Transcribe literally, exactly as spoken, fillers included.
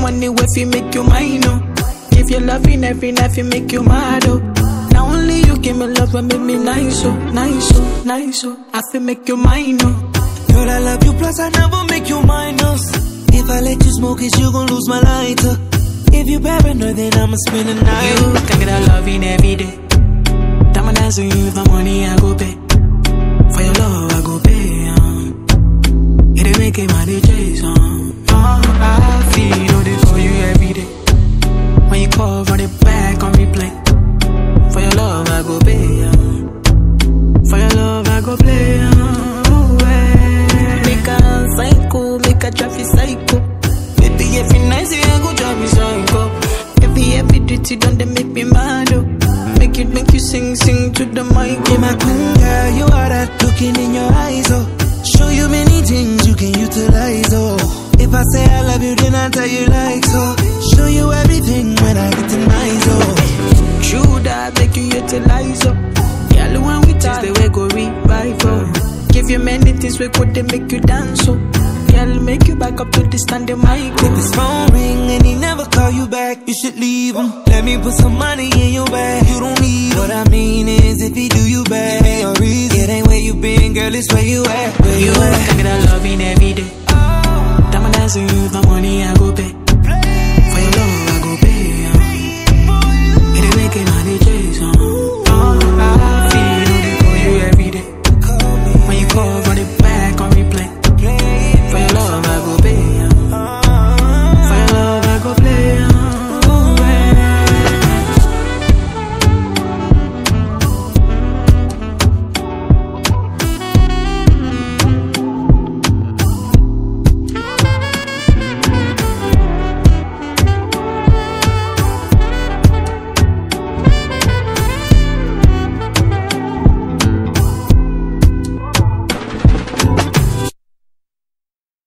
money if you make you mine, oh. Give you loving every night, you make you mad, oh. Now only you give me love and make me nice, oh, nice, oh, nice, oh. I feel make you mine, oh. Girl, I love you, plus I never make you minus. If I let you smoke it, you gon' lose my lighter. If you paranoid, then I'ma spend the night. You can get a loving every day. Diamond dance with you, the money I go pay. For your love, I go pay, um. It ain't making my D Js, um. Oh, I feel all this for you every day. When you call, run it back on replay. For your love, I go pay, um. For your love, I go play, um. Oh, hey. Make a psycho, make a traffic psycho. Baby, every night, say I go drive me psycho. Every, every duty done, they make me mad, oh. Make it, make you sing, sing to the mic. Yeah, my queen girl, you are that looking in your eyes, oh. Show you many things you can utilize, oh. If I say I love you, then I tell you like so. Show you everything when I get to nice, oh. True that, make you utilize, oh. Yeah, when we taste the way go revive, oh. Give you many things we could, they make you dance, oh. Yeah, make you back up to the standing mic, oh. If his phone ring and he never call you back, you should leave him. Let me put some money in your bag, you don't need him. What I mean is, if he do you bad, ain't no reason. It ain't where you been, girl, it's where you at. Where you, you at? Can get a loving every day. Diamond dance with you, the money I go pay.